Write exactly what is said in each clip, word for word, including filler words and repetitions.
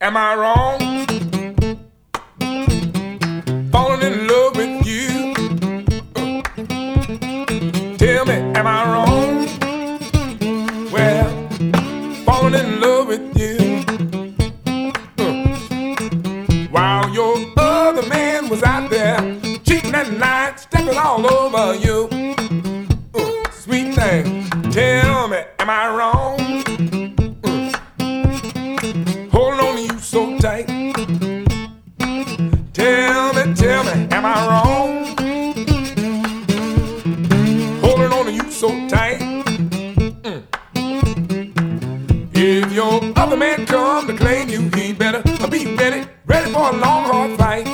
Am I wrong? Falling in love with you. Uh, tell me, am I wrong? Well, falling in love with you. Uh, while your other man was out there cheating at night, stepping all over you. Uh, sweet thing, tell me, am I wrong? So tight. Tell me, tell me, am I wrong? Holding on to you so tight. Mm. If your other man come to claim you, he better be ready, ready for a long, hard fight.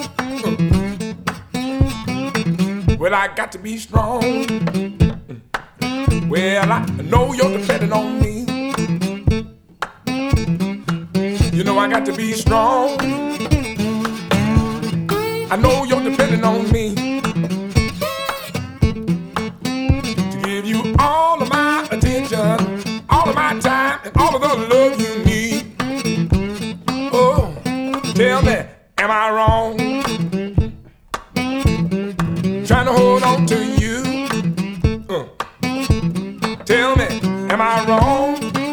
Mm. Well, I got to be strong. Mm. Well, I know you're depending on me. You know I got to be strong. I know you're depending on me to give you all of my attention, all of my time, and all of the love you need. Oh, tell me, am I wrong? Trying to hold on to you. Uh. Tell me, am I wrong?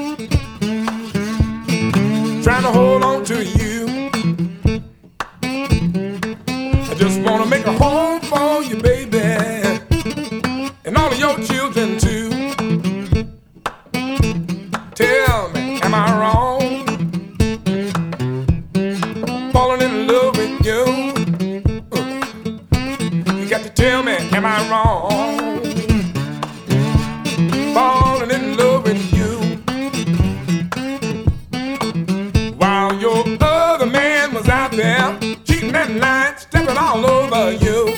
Trying to hold on to you. I just want to make a home for you, baby, and all of your children too. Tell me, am I wrong? Falling in love with you. Uh, you got to tell me, am I wrong? Falling in love with you. Your other man was out there cheating at night, stepping all over you.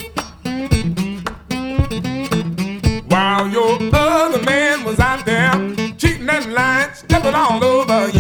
While your other man was out there cheating at night, stepping all over you.